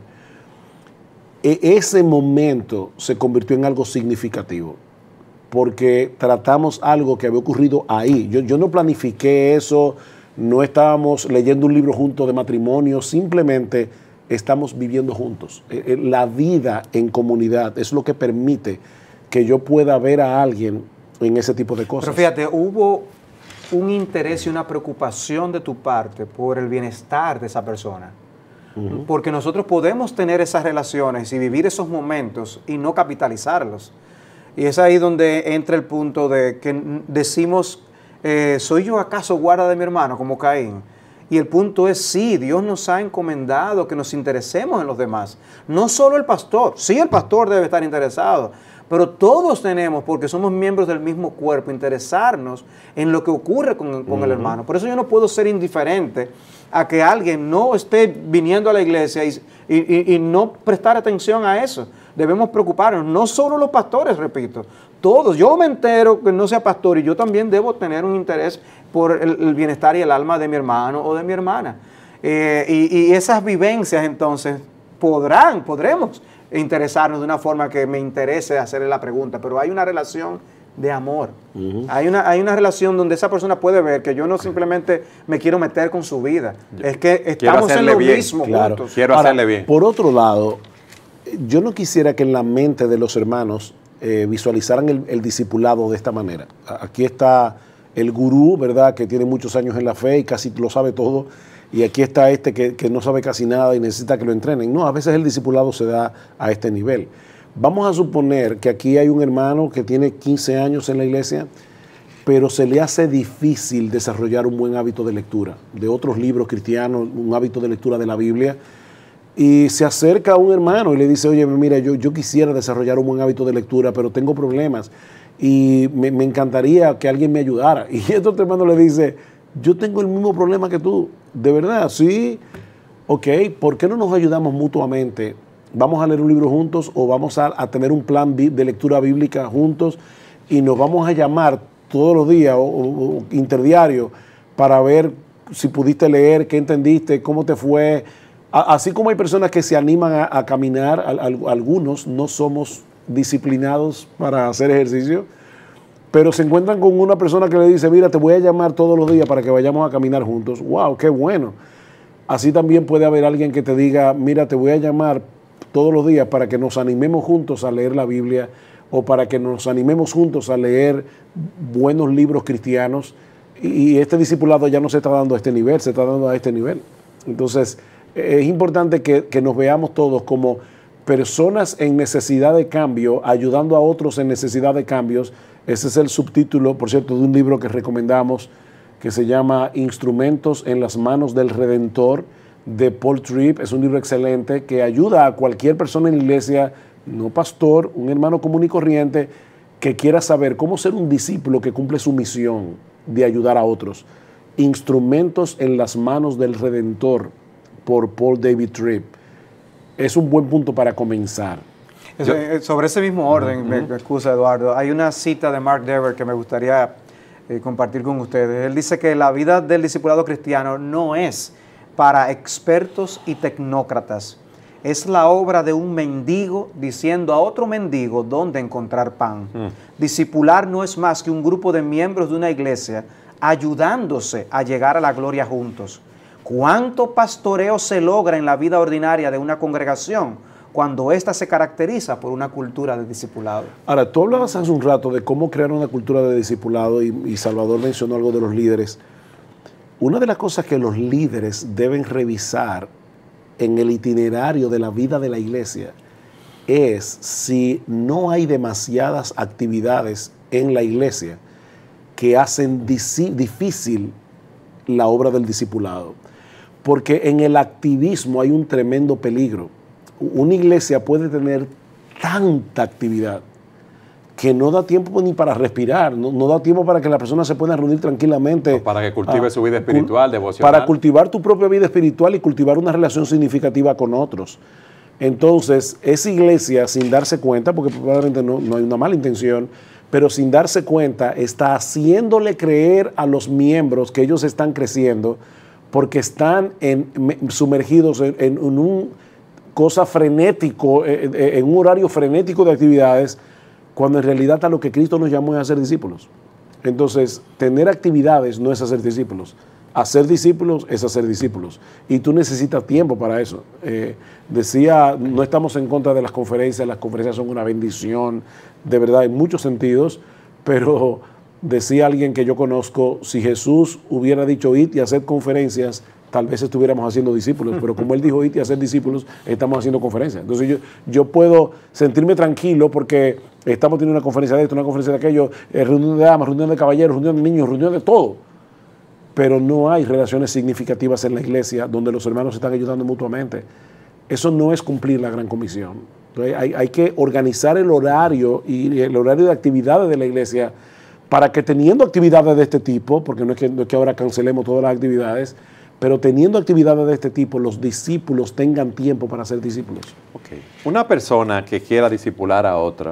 E- ese momento se convirtió en algo significativo, porque tratamos algo que había ocurrido ahí. Yo, yo no planifiqué eso, no estábamos leyendo un libro juntos de matrimonio, simplemente estamos viviendo juntos. Eh, eh, la vida en comunidad es lo que permite que yo pueda ver a alguien en ese tipo de cosas. Pero fíjate, hubo un interés y una preocupación de tu parte por el bienestar de esa persona. Uh-huh. Porque nosotros podemos tener esas relaciones y vivir esos momentos y no capitalizarlos. Y es ahí donde entra el punto de que decimos, eh, ¿soy yo acaso guarda de mi hermano como Caín? Y el punto es, sí, Dios nos ha encomendado que nos interesemos en los demás. No solo el pastor, sí, el pastor debe estar interesado, pero todos tenemos, porque somos miembros del mismo cuerpo, interesarnos en lo que ocurre con, con uh-huh. el hermano. Por eso yo no puedo ser indiferente a que alguien no esté viniendo a la iglesia y, y, y no prestar atención a eso. Debemos preocuparnos, no solo los pastores, repito, todos. Yo me entero que no sea pastor y yo también debo tener un interés por el, el bienestar y el alma de mi hermano o de mi hermana. Eh, y, y esas vivencias entonces podrán, podremos interesarnos de una forma que me interese hacerle la pregunta, pero hay una relación de amor. Uh-huh. Hay una, hay una relación donde esa persona puede ver que yo no simplemente me quiero meter con su vida, es que estamos en lo bien, mismo claro. juntos. Quiero Ahora, hacerle bien. Por otro lado, yo no quisiera que en la mente de los hermanos eh, visualizaran el, el discipulado de esta manera. Aquí está el gurú, ¿verdad?, que tiene muchos años en la fe y casi lo sabe todo, y aquí está este que, que no sabe casi nada y necesita que lo entrenen. No, a veces el discipulado se da a este nivel. Vamos a suponer que aquí hay un hermano que tiene quince años en la iglesia, pero se le hace difícil desarrollar un buen hábito de lectura, de otros libros cristianos, un hábito de lectura de la Biblia, y se acerca a un hermano y le dice, oye, mira, yo, yo quisiera desarrollar un buen hábito de lectura, pero tengo problemas, y me, me encantaría que alguien me ayudara. Y este otro hermano le dice, yo tengo el mismo problema que tú, de verdad, sí, ok, ¿por qué no nos ayudamos mutuamente? Vamos a leer un libro juntos o vamos a, a tener un plan de lectura bíblica juntos y nos vamos a llamar todos los días o, o, o interdiario para ver si pudiste leer, qué entendiste, cómo te fue. A, así como hay personas que se animan a, a caminar, a, a, algunos no somos disciplinados para hacer ejercicio, pero se encuentran con una persona que le dice, mira, te voy a llamar todos los días para que vayamos a caminar juntos. ¡Wow! ¡Qué bueno! Así también puede haber alguien que te diga, mira, te voy a llamar todos los días para que nos animemos juntos a leer la Biblia o para que nos animemos juntos a leer buenos libros cristianos. Y este discipulado ya no se está dando a este nivel, se está dando a este nivel. Entonces, es importante que, que nos veamos todos como personas en necesidad de cambio, ayudando a otros en necesidad de cambios. Ese es el subtítulo, por cierto, de un libro que recomendamos que se llama Instrumentos en las manos del Redentor, de Paul Tripp. Es un libro excelente que ayuda a cualquier persona en la iglesia, no pastor, un hermano común y corriente, que quiera saber cómo ser un discípulo que cumple su misión de ayudar a otros. Instrumentos en las manos del Redentor, por Paul David Tripp. Es un buen punto para comenzar. Yo, sobre ese mismo orden, uh-huh. me, me excusa Eduardo, hay una cita de Mark Dever que me gustaría eh, compartir con ustedes. Él dice que la vida del discipulado cristiano no es para expertos y tecnócratas. Es la obra de un mendigo diciendo a otro mendigo dónde encontrar pan. Uh-huh. Discipular no es más que un grupo de miembros de una iglesia ayudándose a llegar a la gloria juntos. ¿Cuánto pastoreo se logra en la vida ordinaria de una congregación cuando ésta se caracteriza por una cultura de discipulado? Ahora, tú hablabas hace un rato de cómo crear una cultura de discipulado y, y Salvador mencionó algo de los líderes. Una de las cosas que los líderes deben revisar en el itinerario de la vida de la iglesia es si no hay demasiadas actividades en la iglesia que hacen difícil la obra del discipulado. Porque en el activismo hay un tremendo peligro. Una iglesia puede tener tanta actividad que no da tiempo ni para respirar, no, no da tiempo para que la persona se pueda reunir tranquilamente. O para que cultive a, su vida espiritual, devocional. Para cultivar tu propia vida espiritual y cultivar una relación significativa con otros. Entonces, esa iglesia, sin darse cuenta, porque probablemente no, no hay una mala intención, pero sin darse cuenta, está haciéndole creer a los miembros que ellos están creciendo porque están en, sumergidos en, en un cosa frenético, en, en un horario frenético de actividades, cuando en realidad a lo que Cristo nos llamó es a ser discípulos. Entonces, tener actividades no es hacer discípulos. Hacer discípulos es hacer discípulos. Y tú necesitas tiempo para eso. Eh, decía, no estamos en contra de las conferencias, las conferencias son una bendición, de verdad, en muchos sentidos, pero decía alguien que yo conozco, si Jesús hubiera dicho id y hacer conferencias, tal vez estuviéramos haciendo discípulos, pero como Él dijo id y hacer discípulos, estamos haciendo conferencias. Entonces yo, yo puedo sentirme tranquilo porque estamos teniendo una conferencia de esto, una conferencia de aquello, eh, reunión de damas, reunión de caballeros, reunión de niños, reunión de todo. Pero no hay relaciones significativas en la iglesia donde los hermanos se están ayudando mutuamente. Eso no es cumplir la gran comisión. Entonces hay, hay que organizar el horario y el horario de actividades de la iglesia para que teniendo actividades de este tipo, porque no es que, no es que ahora cancelemos todas las actividades, pero teniendo actividades de este tipo, los discípulos tengan tiempo para ser discípulos. Okay. Una persona que quiera discipular a otra,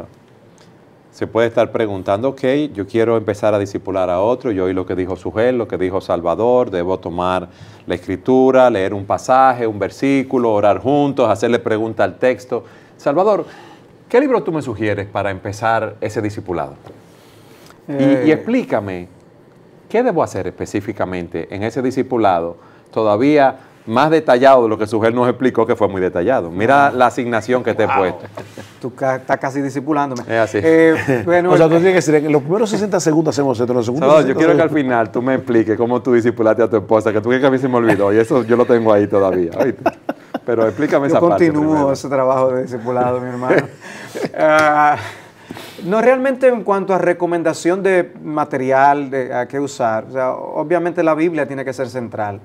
se puede estar preguntando, ok, yo quiero empezar a discipular a otro, yo oí lo que dijo Sugel, lo que dijo Salvador, debo tomar la escritura, leer un pasaje, un versículo, orar juntos, hacerle pregunta al texto. Salvador, ¿qué libro tú me sugieres para empezar ese discipulado? Eh... Y, y explícame, ¿qué debo hacer específicamente en ese discipulado todavía más detallado de lo que Sugel nos explicó, que fue muy detallado? Mira la asignación que te he puesto. Tú estás casi discipulándome. Es así. Eh, bueno, o sea, tú tienes que decir, en los primeros sesenta segundos hacemos esto, en los segundos Salvador, yo quiero que al final tú me expliques cómo tú discipulaste a tu esposa, que tú crees que a mí se me olvidó, y eso yo lo tengo ahí todavía, ¿oíste? Pero explícame yo esa parte continúo primero. ese trabajo de discipulado, mi hermano. uh, No, realmente en cuanto a recomendación de material de, a qué usar, o sea, obviamente la Biblia tiene que ser central.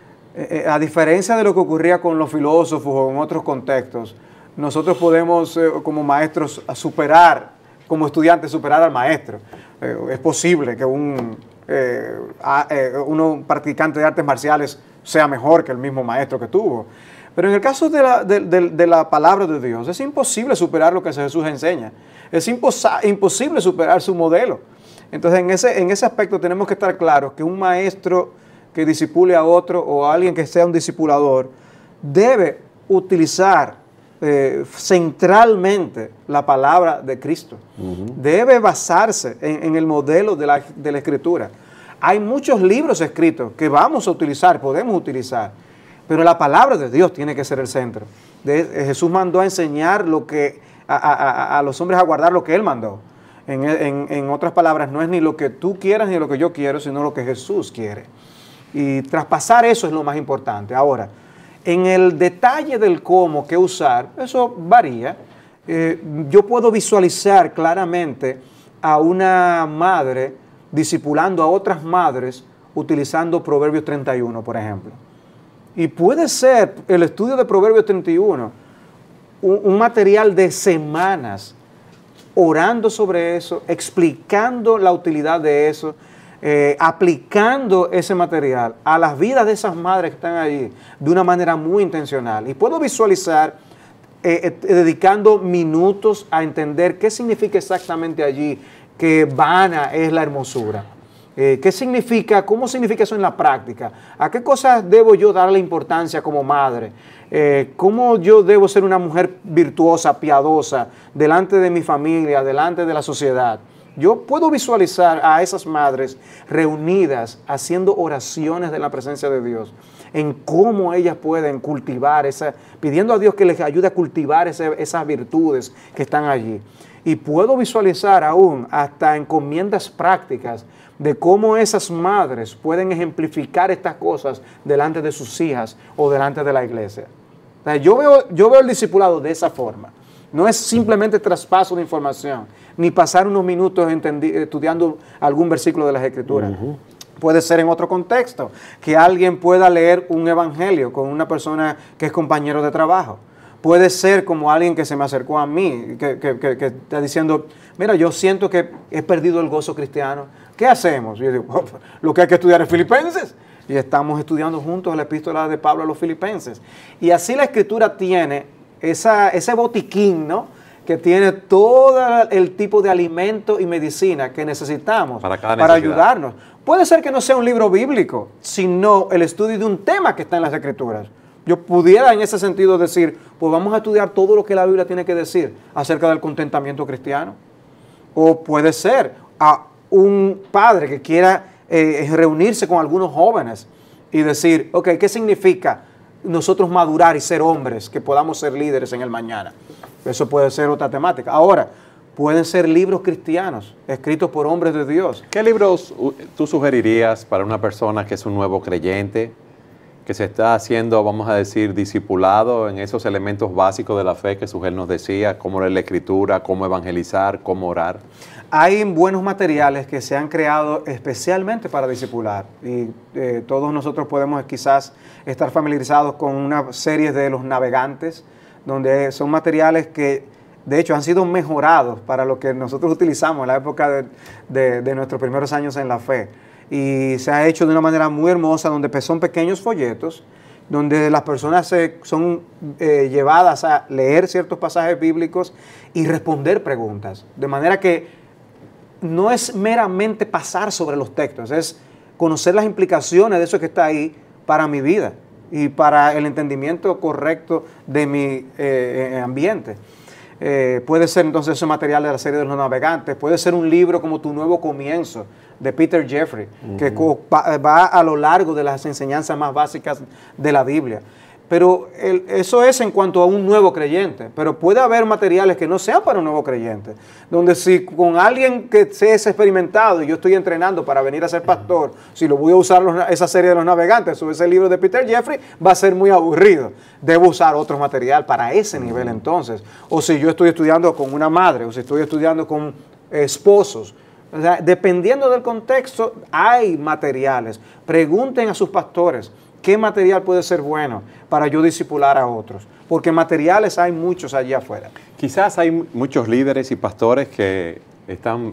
Eh, eh, a diferencia de lo que ocurría con los filósofos o en otros contextos, nosotros podemos eh, como maestros superar, como estudiantes superar al maestro. Eh, es posible que un, eh, a, eh, uno, un practicante de artes marciales sea mejor que el mismo maestro que tuvo. Pero en el caso de la, de, de, de la palabra de Dios, es imposible superar lo que Jesús enseña. Es imposa, imposible superar su modelo. Entonces, en ese, en ese aspecto tenemos que estar claros que un maestro que disipule a otro o a alguien que sea un discipulador debe utilizar eh, centralmente la palabra de Cristo. Uh-huh. Debe basarse en, en el modelo de la, de la Escritura. Hay muchos libros escritos que vamos a utilizar, podemos utilizar, pero la palabra de Dios tiene que ser el centro. De, Jesús mandó a enseñar lo que, a, a, a los hombres a guardar lo que Él mandó. En, en, en otras palabras, no es ni lo que tú quieras ni lo que yo quiero, sino lo que Jesús quiere. Y traspasar eso es lo más importante. Ahora, en el detalle del cómo, qué usar, eso varía. Eh, yo puedo visualizar claramente a una madre discipulando a otras madres utilizando Proverbios treinta y uno, por ejemplo. Y puede ser el estudio de Proverbios treinta y uno un, un material de semanas orando sobre eso, explicando la utilidad de eso, eh, aplicando ese material a las vidas de esas madres que están allí de una manera muy intencional. Y puedo visualizar eh, eh, dedicando minutos a entender qué significa exactamente allí que vana es la hermosura. Eh, ¿Qué significa? ¿Cómo significa eso en la práctica? ¿A qué cosas debo yo darle importancia como madre? Eh, ¿Cómo yo debo ser una mujer virtuosa, piadosa, delante de mi familia, delante de la sociedad? Yo puedo visualizar a esas madres reunidas haciendo oraciones de la presencia de Dios, en cómo ellas pueden cultivar, esa, pidiendo a Dios que les ayude a cultivar ese, esas virtudes que están allí. Y puedo visualizar aún hasta encomiendas prácticas de cómo esas madres pueden ejemplificar estas cosas delante de sus hijas o delante de la iglesia. O sea, yo veo, yo veo el discipulado de esa forma. No es simplemente traspaso de información, ni pasar unos minutos estudiando algún versículo de las Escrituras. Uh-huh. Puede ser en otro contexto, que alguien pueda leer un evangelio con una persona que es compañero de trabajo. Puede ser como alguien que se me acercó a mí, que, que, que, que está diciendo, mira, yo siento que he perdido el gozo cristiano. ¿Qué hacemos? Y yo digo, oh, lo que hay que estudiar es Filipenses. Y estamos estudiando juntos la epístola de Pablo a los Filipenses. Y así la Escritura tiene esa, ese botiquín, ¿no?, que tiene todo el tipo de alimento y medicina que necesitamos para, para ayudarnos. Puede ser que no sea un libro bíblico, sino el estudio de un tema que está en las Escrituras. Yo pudiera en ese sentido decir, pues vamos a estudiar todo lo que la Biblia tiene que decir acerca del contentamiento cristiano. O puede ser a un padre que quiera eh, reunirse con algunos jóvenes y decir, ok, ¿qué significa nosotros madurar y ser hombres, que podamos ser líderes en el mañana? Eso puede ser otra temática. Ahora, pueden ser libros cristianos escritos por hombres de Dios. ¿Qué libros tú sugerirías para una persona que es un nuevo creyente, que se está haciendo, vamos a decir, discipulado en esos elementos básicos de la fe que Sugel nos decía, cómo leer la Escritura, cómo evangelizar, cómo orar? Hay buenos materiales que se han creado especialmente para discipular y eh, todos nosotros podemos quizás estar familiarizados con una serie de los navegantes, donde son materiales que de hecho han sido mejorados para lo que nosotros utilizamos en la época de, de, de nuestros primeros años en la fe. Y se ha hecho de una manera muy hermosa, donde son pequeños folletos, donde las personas se, son eh, llevadas a leer ciertos pasajes bíblicos y responder preguntas. De manera que no es meramente pasar sobre los textos, es conocer las implicaciones de eso que está ahí para mi vida y para el entendimiento correcto de mi eh, ambiente. Eh, puede ser entonces ese material de la serie de los navegantes, puede ser un libro como Tu Nuevo Comienzo, de Peter Jeffrey, uh-huh. que va, va a lo largo de las enseñanzas más básicas de la Biblia. Pero el, eso es en cuanto a un nuevo creyente. Pero puede haber materiales que no sean para un nuevo creyente. Donde si con alguien que se es experimentado y yo estoy entrenando para venir a ser pastor, si lo voy a usar los, esa serie de los navegantes o ese libro de Peter Jeffrey, va a ser muy aburrido. Debo usar otro material para ese nivel entonces. O si yo estoy estudiando con una madre, o si estoy estudiando con esposos. O sea, dependiendo del contexto, hay materiales. Pregunten a sus pastores. ¿Qué material puede ser bueno para yo discipular a otros? Porque materiales hay muchos allá afuera. Quizás hay muchos líderes y pastores que están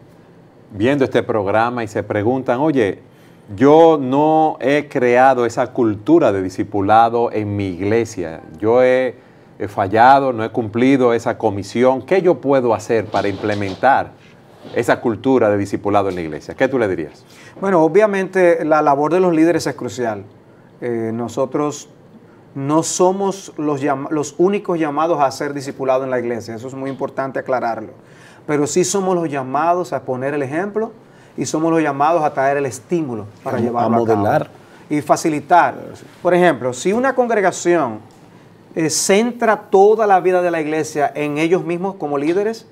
viendo este programa y se preguntan, oye, yo no he creado esa cultura de discipulado en mi iglesia. Yo he, he fallado, no he cumplido esa comisión. ¿Qué yo puedo hacer para implementar esa cultura de discipulado en la iglesia? ¿Qué tú le dirías? Bueno, obviamente la labor de los líderes es crucial. Eh, nosotros no somos los, los únicos llamados a ser discipulados en la iglesia, eso es muy importante aclararlo, pero sí somos los llamados a poner el ejemplo y somos los llamados a traer el estímulo para a, llevarlo a, modelar. a cabo y facilitar. Por ejemplo, si una congregación eh, centra toda la vida de la iglesia en ellos mismos como líderes,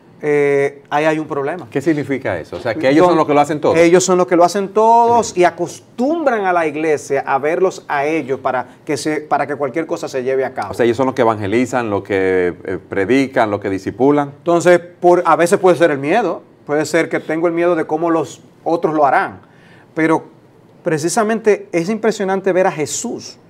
Eh, ahí hay un problema. ¿Qué significa eso? O sea, que ellos son, son los que lo hacen todo. Ellos son los que lo hacen todos y acostumbran a la iglesia a verlos a ellos para que, se, para que cualquier cosa se lleve a cabo. O sea, ellos son los que evangelizan, los que eh, predican, los que discipulan. Entonces, por, a veces puede ser el miedo, puede ser que tengo el miedo de cómo los otros lo harán, pero precisamente es impresionante ver a Jesús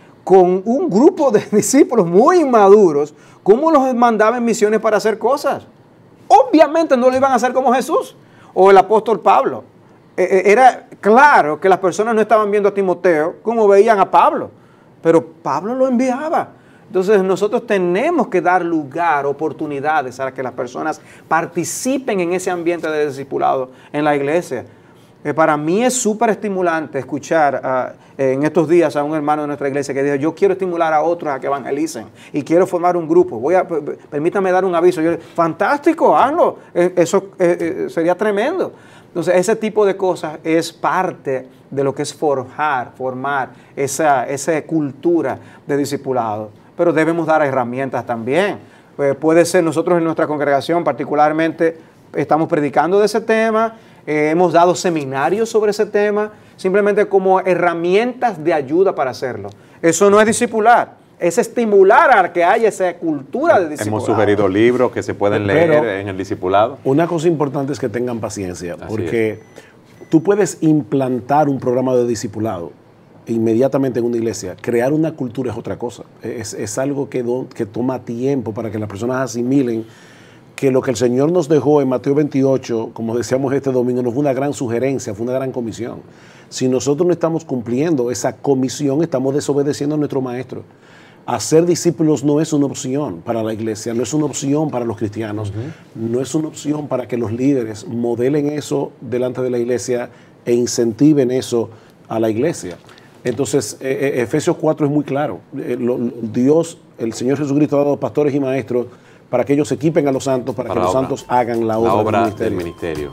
con un grupo de discípulos muy inmaduros, cómo los mandaba en misiones para hacer cosas. Obviamente no lo iban a hacer como Jesús o el apóstol Pablo. Eh, era claro que las personas no estaban viendo a Timoteo como veían a Pablo, pero Pablo lo enviaba. Entonces nosotros tenemos que dar lugar, oportunidades a que las personas participen en ese ambiente de discipulado en la iglesia. Eh, para mí es súper estimulante escuchar uh, eh, en estos días a un hermano de nuestra iglesia que dijo, yo quiero estimular a otros a que evangelicen y quiero formar un grupo. Voy a, permítame dar un aviso. Yo, fantástico, hazlo. Eh, eso eh, eh, sería tremendo. Entonces, ese tipo de cosas es parte de lo que es forjar, formar esa, esa cultura de discipulado. Pero debemos dar herramientas también. Eh, puede ser nosotros en nuestra congregación particularmente estamos predicando de ese tema. Eh, hemos dado seminarios sobre ese tema, simplemente como herramientas de ayuda para hacerlo. Eso no es discipular, es estimular a que haya esa cultura de discipulado. Hemos sugerido libros que se pueden leer Pero, en el discipulado. Una cosa importante es que tengan paciencia, Así porque es. tú puedes implantar un programa de discipulado inmediatamente en una iglesia. Crear una cultura es otra cosa. Es, es algo que, do, que toma tiempo para que las personas asimilen que lo que el Señor nos dejó en Mateo veintiocho, como decíamos este domingo, no fue una gran sugerencia, fue una gran comisión. Si nosotros no estamos cumpliendo esa comisión, estamos desobedeciendo a nuestro Maestro. Hacer discípulos no es una opción para la iglesia, no es una opción para los cristianos, uh-huh. no es una opción para que los líderes modelen eso delante de la iglesia e incentiven eso a la iglesia. Entonces, eh, eh, Efesios cuatro es muy claro. Eh, lo, Dios, el Señor Jesucristo ha dado pastores y maestros para que ellos equipen a los santos, para, para que los obra, santos hagan la obra, la obra del, ministerio. del ministerio.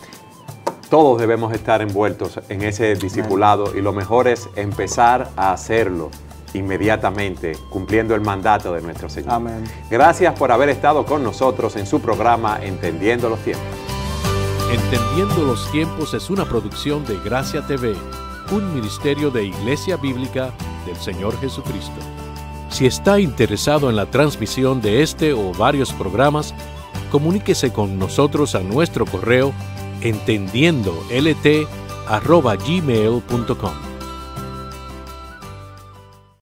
Todos debemos estar envueltos en ese discipulado Amén. Y lo mejor es empezar a hacerlo inmediatamente, cumpliendo el mandato de nuestro Señor. Amén. Gracias por haber estado con nosotros en su programa Entendiendo los Tiempos. Entendiendo los Tiempos es una producción de Gracia T V, un ministerio de Iglesia Bíblica del Señor Jesucristo. Si está interesado en la transmisión de este o varios programas, comuníquese con nosotros a nuestro correo entendiendo l t arroba gmail punto com.